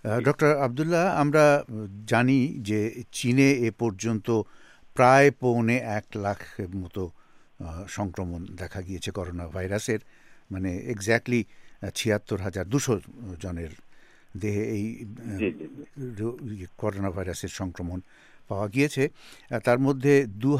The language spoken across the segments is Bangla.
ডক্টর আবদুল্লাহ, আমরা জানি যে চীনে এ পর্যন্ত প্রায় 1.25 লাখের মতো সংক্রমণ দেখা গিয়েছে করোনা ভাইরাসের, মানে এক্স্যাক্টলি 76,200 জনের দেহে এই করোনা ভাইরাসের সংক্রমণ পাওয়া গিয়েছে। তার মধ্যে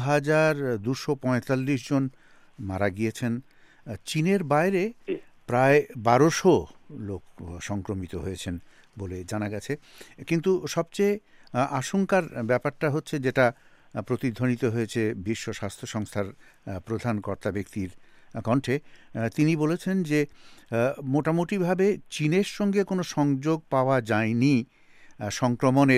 2,245 জন মারা গিয়েছেন। চীনের বাইরে প্রায় 1200 লোক সংক্রমিত হয়েছেন বলে জানা গেছে। কিন্তু সবচেয়ে আশঙ্কার ব্যাপারটা হচ্ছে, যেটা প্রতিধ্বনিত হয়েছে বিশ্ব স্বাস্থ্য সংস্থার প্রধান কর্তা ব্যক্তির কণ্ঠে, তিনি বলেছেন যে মোটামুটিভাবে চীনের সঙ্গে কোনো সংযোগ পাওয়া যায়নি সংক্রমণের।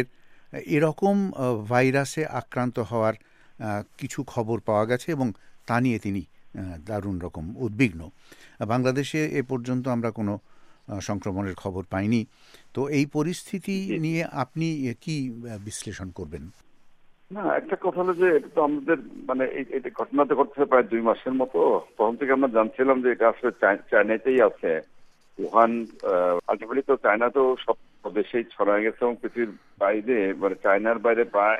এরকম ভাইরাসে আক্রান্ত হওয়ার কিছু খবর পাওয়া গেছে এবং তা নিয়ে তিনি দারুণ রকম উদ্বিগ্ন। বাংলাদেশে এ পর্যন্ত আমরা কোনো সংক্রমণের খবর পাইনি। তো এই পরিস্থিতি নিয়ে আপনি কি বিশ্লেষণ করবেন? না, একটা কথা হলো যে এটা তো আমাদের মানে এটা ঘটনাতে ঘটছে প্রায় 2 মাসের মতো। তখন থেকে আমরা জানছিলাম যে এটা আসলে চায়নাতেই আছে। উহান আলটিমেটলি তো চায়না তো সব দেশেই ছড়ায় গেছে এবং পৃথিবীর বাইরে মানে চায়নার বাইরে প্রায়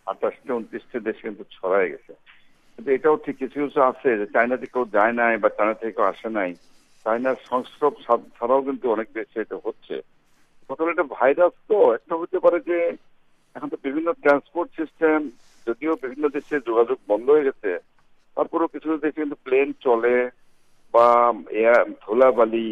28-29টা দেশে কিন্তু ছড়ায় গেছে। কিন্তু এটাও ঠিক কিছু কিছু আছে যে চায়নাতে কেউ যায় নাই বা চায়না থেকে কেউ আসে নাই, চায়নার সংস্রব ছাড়াও কিন্তু অনেক দেশে এটা হচ্ছে। প্রথমে এটা ভাইরাস তো একটা হতে পারে যে এখন তো বিভিন্ন ট্রান্সপোর্ট সিস্টেম, যদিও বিভিন্ন দেশে যোগাযোগ বন্ধ হয়ে গেছে, তারপরেও কিছু দেশে কিন্তু প্লেন চলে বা ধুলাবালি,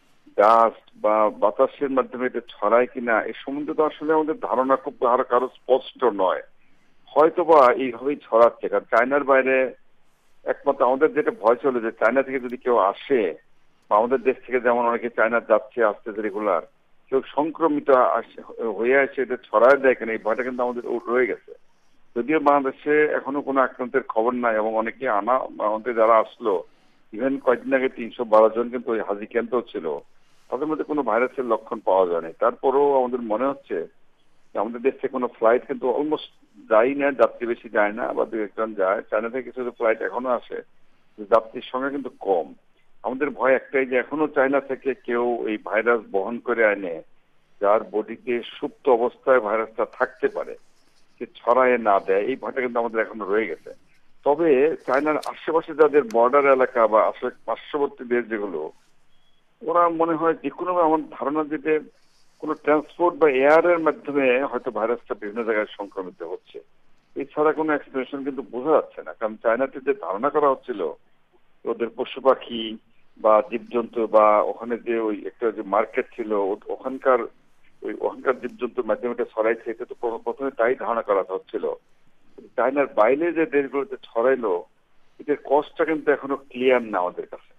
ডাস্ট বা বাতাসের মাধ্যমে এটা ছড়ায় কিনা এ সম্বন্ধে তো আসলে আমাদের ধারণা খুব কারো স্পষ্ট নয়। হয়তোবা এইভাবেই ছড়াচ্ছে, কারণ চায়নার বাইরে একমাত্র আমাদের যেটা ভয় ছিল যে চায়না থেকে যদি কেউ আসে বা আমাদের দেশ থেকে যেমন অনেকে চায়না যাচ্ছে আসতেছে রেগুলার, কেউ সংক্রমিত হয়ে আসে এটা ছড়ায় দেয় কেন, এই ভয়টা কিন্তু আমাদের রয়ে গেছে। যদিও বাংলাদেশে এখনো কোনো আক্রান্তের খবর নাই এবং অনেকে আমাদের যারা আসলো, ইভেন কয়েকদিন আগে 312 জন কিন্তু ওই হাজি ক্যাম্পেও ছিল, তাদের মধ্যে কোনো ভাইরাসের লক্ষণ পাওয়া যায়নি। তারপরেও আমাদের মনে হচ্ছে যে আমাদের দেশ থেকে কোনো ফ্লাইট কিন্তু অলমোস্ট যাই না, যাত্রী বেশি যায় না, বা 2-1 জন যায়। চায়না থেকে কিছু ফ্লাইট এখনো আসে, যাত্রীর সংখ্যা কিন্তু কম। আমাদের ভয় একটাই যে এখনো চায়না থেকে কেউ এই ভাইরাস বহন করে আনে, যার বডিতে সুপ্ত অবস্থায় ভাইরাসটা থাকতে পারে, সে ছড়ায় না দেয়, এই ভয়টা কিন্তু আমাদের এখনো রয়ে গেছে। তবে চায়নার আশেপাশে যাদের বর্ডার এলাকা বা পার্শ্ববর্তী দেশ যেগুলো, ওরা মনে হয় যে কোনো, আমার ধারণা যেতে কোনো ট্রান্সপোর্ট বা এয়ারের মাধ্যমে হয়তো ভাইরাসটা বিভিন্ন জায়গায় সংক্রমিত হচ্ছে। এছাড়া কোনো এক্সপ্লেনেশন কিন্তু বোঝা যাচ্ছে না, কারণ চায়নাতে যে ধারণা করা হচ্ছিল ওদের পশু পাখি বা জীবজন্তু বা ওখানে যে ওই একটা যে মার্কেট ছিল ওখানকার জীবজন্তুর মাধ্যমে এটা ছড়াইছে, এটা তো প্রথমে তাই ধারণা করা হচ্ছিল। চায়নার বাইরে যে দেশগুলোতে ছড়াইলো, এটার কজটা কিন্তু এখনো ক্লিয়ার না আমাদের কাছে।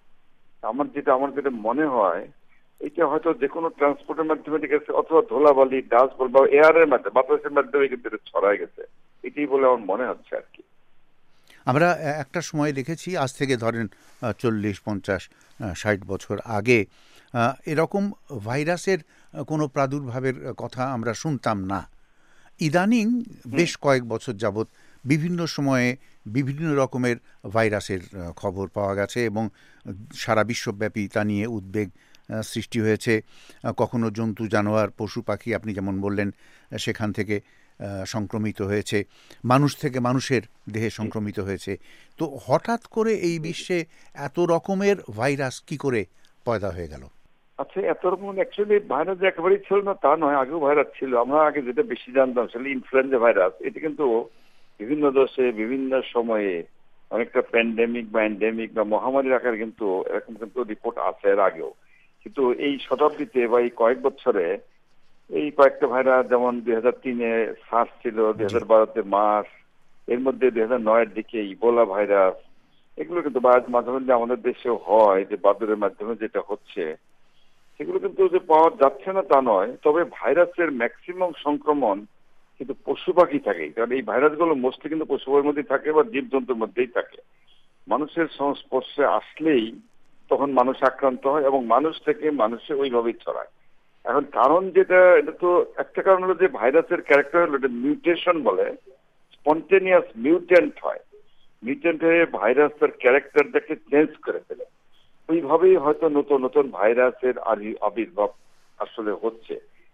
আমার যেটা মনে হয়, এটা হয়তো যে কোনো ট্রান্সপোর্টের মাধ্যমে গেছে, অথবা ধুলাবালি, ডাস্ট বা এয়ারের মাধ্যমে, বাতাসের মাধ্যমে কিন্তু এটা ছড়ায় গেছে, এটাই বলে আমার মনে হচ্ছে আর কি। আমরা একটা সময় দেখেছি, আজ থেকে ধরেন 40, 50, 60 বছর আগে এরকম ভাইরাসের কোনো প্রাদুর্ভাবের কথা আমরা শুনতাম না। ইদানিং বেশ কয়েক বছর যাবৎ বিভিন্ন সময়ে বিভিন্ন রকমের ভাইরাসের খবর পাওয়া গেছে এবং সারা বিশ্বব্যাপী তা নিয়ে উদ্বেগ সৃষ্টি হয়েছে। কখনো জন্তু জানোয়ার পশু পাখি, আপনি যেমন বললেন, সেখান থেকে সংক্রমিত হয়েছে, মানুষ থেকে মানুষের দেহে সংক্রমিত হয়েছে। তো হঠাৎ করে এই বিশ্বে এত রকমের ভাইরাস কি করে পয়দা হয়ে গেল? আচ্ছা, এত রকম অ্যাকচুয়ালি ভাইরাস একেবারেই ছিল না তা নয়, আগেও ভাইরাস ছিল। আমরা আগে যেটা বেশি জানতাম সেটা ইনফ্লুয়েঞ্জা ভাইরাস। এটা কিন্তু বিভিন্ন দেশে বিভিন্ন সময়ে অনেকটা প্যান্ডেমিক বা এন্ডেমিক বা মহামারীর আকারে কিন্তু এরকম কিন্তু রিপোর্ট আছে এর আগেও। কিন্তু এই শতাব্দীতে বা এই কয়েক বছরে এই কয়েকটা ভাইরাস, যেমন 2003-এ সার্স ছিল, 2012-তে মার্স, এর মধ্যে 2009-এর দিকে ইবোলা ভাইরাস, এগুলো কিন্তু মাঝে মধ্যে আমাদের দেশেও হয়, যে বাদুরের মাধ্যমে যেটা হচ্ছে, সেগুলো কিন্তু যে পাওয়া যাচ্ছে না তা নয়। তবে ভাইরাসের ম্যাক্সিমাম সংক্রমণ কিন্তু পশু পাখি থাকে, কারণ এই ভাইরাসগুলো মোস্টলি কিন্তু পশু পাখির মধ্যেই থাকে বা জীবজন্তুর মধ্যেই থাকে। মানুষের সংস্পর্শে আসলেই তখন মানুষ আক্রান্ত হয় এবং মানুষ থেকে মানুষে ওইভাবেই ছড়ায়। এখন কারণ যেটা, এটা তো একটা কারণ হলো যে ভাইরাসের ক্যারেক্টার হলো এটা মিউটেশন বলে, স্পন্টেনিয়াস মিউটেন্ট হয়। মিউটেন্ট হয়ে ভাইরাস তার ক্যারেক্টারটাকে চেঞ্জ করে ফেলে। ওইভাবেই হয়তো নতুন নতুন ভাইরাসের আবির্ভাব আসলে হচ্ছে।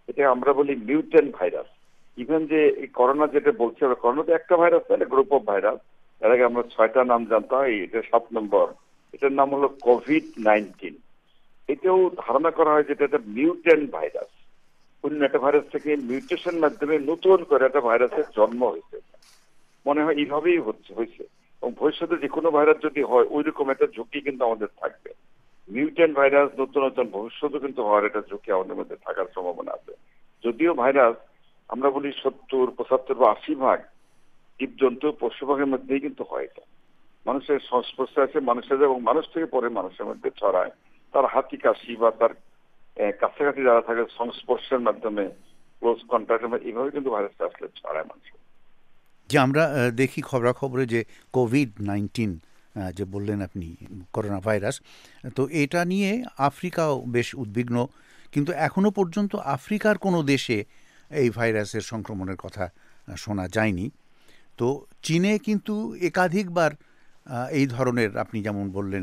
এটা আমরা বলি মিউটেন্ট ভাইরাস। ইভেন যে এই করোনা যেটা বলছি, করোনা তো একটা ভাইরাস, তাহলে গ্রুপ অফ ভাইরাস। এর আগে আমরা 6টা নাম জানতাম, এটা 7 নম্বর। এটার নাম হলো কোভিড-19। এটাও ধারণা করা হয় যেটা একটা মিউটেন্ট ভাইরাস। অন্য একটা ভাইরাস থেকে মিউটেশন মাধ্যমে নতুন করে একটা ভাইরাসের জন্ম হয়েছে। মনে হয় এইভাবেই হয়েছে। এবং ভবিষ্যতে যে কোনো ভাইরাস যদি হয় ওই রকম একটা ঝুঁকি কিন্তু আমাদের থাকবে। মিউটেন্ট ভাইরাস নতুন নতুন ভবিষ্যতে কিন্তু হওয়ার একটা ঝুঁকি আমাদের মধ্যে থাকার সম্ভাবনা আছে। যদিও ভাইরাস আমরা বলি 70, 75 বা 80% জীবজন্তু পশুপাখির মধ্যেই কিন্তু হয়। এটা মানুষের সংস্পর্শে আসে, মানুষের এবং মানুষ থেকে পরে মানুষের মধ্যে ছড়ায়। তার হাঁচি কাশি বা তার কাছাকাছি যারা থাকে সংস্পর্শের মাধ্যমে, ক্লোজ কন্ট্যাক্টের মাধ্যমে, এইভাবে কিন্তু ভাইরাসটা আসলে ছড়ায় মানুষের। যে আমরা দেখি খবরাখবরে যে কোভিড-19 যে বললেন আপনি, করোনা ভাইরাস, তো এটা নিয়ে আফ্রিকাও বেশ উদ্বিগ্ন, কিন্তু এখনো পর্যন্ত আফ্রিকার কোনো দেশে এই ভাইরাসের সংক্রমণের কথা শোনা যায়নি। তো চীনে কিন্তু একাধিকবার এই ধরনের, আপনি যেমন বললেন,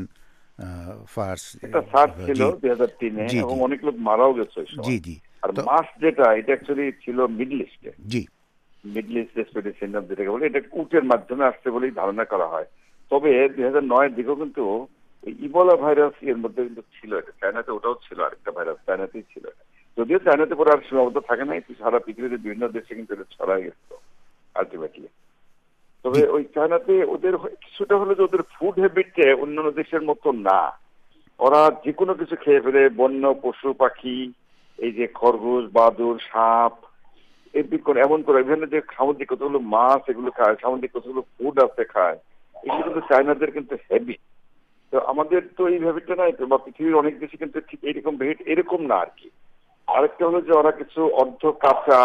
ফার্স একটা সার্চ ছিল 2003-এ, এবং অনেক লোক মারাও গেছে ওই সময়। জি জি। আর মাস যেটা, এটা অ্যাকচুয়ালি ছিল মিডল ইস্টে। জি, মিডল ইস্ট রেসপিরেটরি সিনড্রোম যেটাকে বলে, এটা উটের মাধ্যমে আসছে বলেই ধারণা করা হয়। তবে 2009-এর দিকেও কিন্তু ইবোলা ভাইরাস এর মধ্যে কিন্তু ছিল। এটা চায়নাতে ওটাও ছিল, আরেকটা ভাইরাস চায়নাতেই ছিল। যদিও চায়নাতে পরে আর সীমাবদ্ধ থাকে নাই, সারা পৃথিবীতে বিভিন্ন দেশে কিন্তু এটা ছড়াই গেছিল আলটিমেটলি। তবে ওই চায়নাতে ওদের কিছুটা হলো যে ওদের ফুড হ্যাবিটে অন্যান্য দেশের মতো না। ওরা যে কোনো কিছু খেয়ে ফেলে, বন্য পশু পাখি, এই যে খরগোশ, বাদুড়, সাপ, এমন করে বিভিন্ন যে সামুদ্রিক কতগুলো মাছ এগুলো খায়, সামুদ্রিক কতগুলো ফুড আছে খায়, এগুলো কিন্তু চায়নাদের কিন্তু হ্যাবিট। তো আমাদের তো এই হ্যাবিটটা নাই, বা পৃথিবীর অনেক দেশে কিন্তু ঠিক এইরকম এরকম না আর কি। আরেকটা হলো যে ওরা কিছু অর্ধ কাঁচা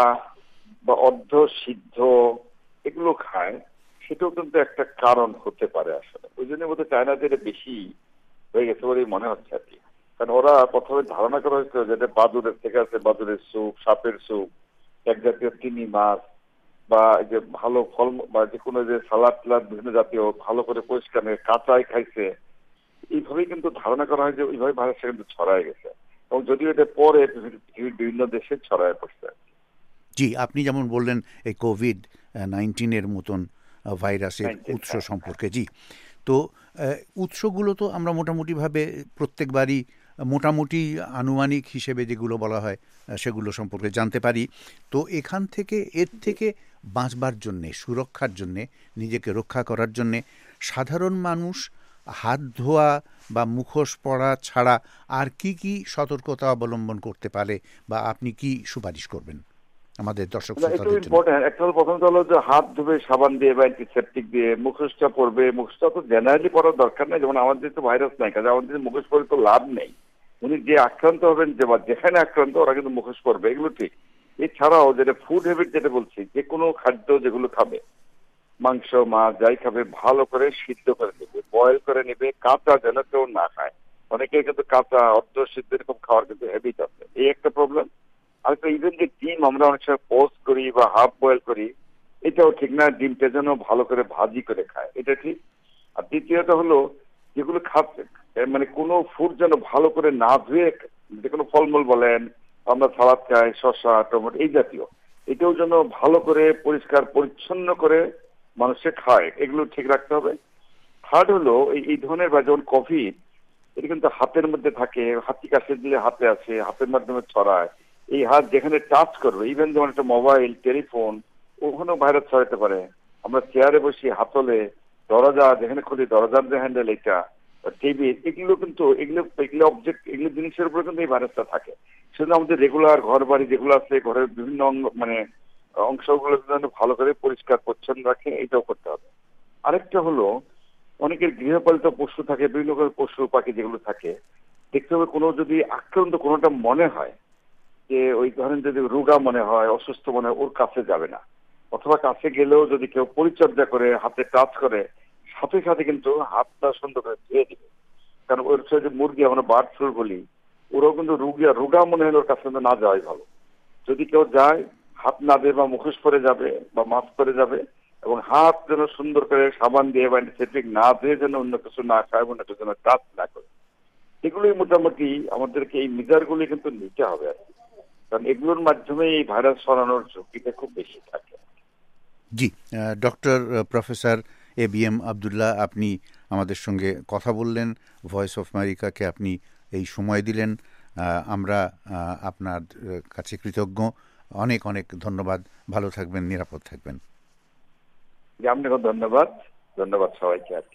বা অর্ধ সিদ্ধ এগুলো খায়, সেটাও কিন্তু একটা কারণ হতে পারে আসলে। ওই জন্য বোধহয় চায়নাদের বেশি হয়ে গেছে বলেই মনে হচ্ছে আর কি। কারণ ওরা প্রথমে ধারণা করা হয়েছিল যে বাদুড়ের থেকে আছে, বাদুড়ের স্যুপ, সাপের স্যুপ, এক জাতীয় তিমি মাছ, বা যে ভালো ফল বা যে কোনো যে সালাদ টালাদ বিভিন্ন জাতীয় ভালো করে পরিষ্কার কাঁচাই খাইছে, এইভাবেই কিন্তু ধারণা করা হয় যে ওইভাবে ভাইরাসটা কিন্তু ছড়ায় গেছে। এবং যদিও এটা পরে পৃথিবীর বিভিন্ন দেশে ছড়ায় পড়ছে। জি, আপনি যেমন বললেন এই কোভিড-19 মতন ভাইরাসের উৎস সম্পর্কে। জি, তো উৎসগুলো তো আমরা মোটামুটিভাবে প্রত্যেকবারই মোটামুটি আনুমানিক হিসেবে যেগুলো বলা হয় সেগুলো সম্পর্কে জানতে পারি। তো এর থেকে বাঁচবার জন্যে, সুরক্ষার জন্যে, নিজেকে রক্ষা করার জন্যে সাধারণ মানুষ হাত ধোয়া বা মুখোশ পরা ছাড়া আর কি সতর্কতা অবলম্বন করতে পারে, বা আপনি কি সুপারিশ করবেন আমাদের দর্শক শ্রোতাদের জন্য? একটা হলো প্রথমত হলো যে হাত ধুবে সাবান দিয়ে বা অ্যান্টিসেপটিক দিয়ে, মুখোশটা পরবে। মুখোশটা তো জেনারেলি পরার দরকার নেই, যেমন আমাদের তো ভাইরাস নাই, কাজে আমাদের মুখোশ পরে তো লাভ নেই। উনি যে আক্রান্ত হবেন, যে বা যেখানে আক্রান্ত, ওরা কিন্তু মুখোশ পরবে, এগুলো ঠিক। এছাড়াও যেটা ফুড হ্যাবিট যেটা বলছি, যে কোনো খাদ্য যেগুলো খাবে, মাংস মাছ যাই খাবে, ভালো করে সিদ্ধ করে নেবে, বয়েল করে নেবে, কাঁচা যেন কেউ না খায়। অনেকের কিন্তু কাঁচা অর্ধ সিদ্ধ এরকম খাওয়ার কিন্তু হ্যাবিট আছে, এই একটা প্রবলেম। আর তো ইভেন যে ডিম আমরা অনেক সময় পোস্ট করি বা হাফ বয়েল করি, এটাও ঠিক না। ডিমটা যেন ভালো করে ভাজি করে খায়, এটা ঠিক। আর দ্বিতীয়ত হলো যেগুলো খাচ্ছে, মানে কোনো ফুড যেন ভালো করে না ধুয়ে, যে কোনো ফলমূল বলেন, আমরা সালাদ খাই, শসা, টমেটো এই জাতীয়, এটাও যেন ভালো করে পরিষ্কার পরিচ্ছন্ন করে মানুষে খায়, এগুলো ঠিক রাখতে হবে। থার্ড হলো এই ধরনের, বা যেমন কোভিড, এটা কিন্তু হাতের মধ্যে থাকে, হাতি কাছে দিলে হাতে আসে, হাতের মাধ্যমে ছড়ায়। এই হাত যেখানে টাচ করবে, ইভেন যেমন একটা মোবাইল, টেলিফোন, ওখানেও ভাইরাস ছড়াতে পারে। আমরা চেয়ারে বসি, হাতলে, দরজা যেখানে খুলি, দরজার যে হ্যান্ডেল, এটা টেবিল, এগুলো কিন্তু এগুলো অবজেক্ট, এগুলো জিনিসের উপরে কিন্তু এই ভাইরাসটা থাকে। সেজন্য আমাদের রেগুলার ঘর বাড়ি যেগুলো আছে, ঘরের বিভিন্ন অংশগুলো ভালো করে পরিষ্কার পরিচ্ছন্ন রাখে, এটাও করতে হবে। আরেকটা হলো অনেকের গৃহপালিত পশু থাকে, বিভিন্ন রকমের পশু পাখি যেগুলো থাকে, দেখতে হবে কোনো যদি আক্রান্ত কোনোটা মনে হয়, যে ওই ধরেন যদি রোগা মনে হয়, অসুস্থ মনে হয়, ওর কাছে যাবে না। অথবা কাছে গেলেও যদি কেউ পরিচর্যা করে, হাতে টাচ করে, সাথে সাথে কিন্তু হাতটা সুন্দর করে ধুয়ে দিবে। কারণ ওর যে মুরগি আমরা বার্ড ফ্লু বলি, ওরাও কিন্তু রোগা মনে হলে ওর কাছে কিন্তু না যাওয়াই ভালো। যদি কেউ যায়, হাত না দিয়ে বা মুখোশ পরে যাবে বা মাস্ক পরে যাবে, এবং হাত যেন সুন্দর করে সাবান দিয়ে বা অ্যান্টিসেপটিক না দিয়ে যেন অন্য কিছু না খায়, অন্য কিছু যেন টাচ না করে। এগুলোই মোটামুটি আমাদেরকে এই মেজারগুলি কিন্তু নিতে হবে আর কি। কারণ এগুলোর মাধ্যমে এই ভাইরাস ছড়ানোর ঝুঁকিটা খুব বেশি থাকে। জি, ডক্টর প্রফেসর ABM আবদুল্লাহ, আপনি আমাদের সঙ্গে কথা বললেন, ভয়েস অফ আমেরিকাকে আপনি এই সময় দিলেন, আমরা আপনার কাছে কৃতজ্ঞ। অনেক অনেক ধন্যবাদ। ভালো থাকবেন, নিরাপদ থাকবেন। আপনাকে ধন্যবাদ, ধন্যবাদ সবাইকে।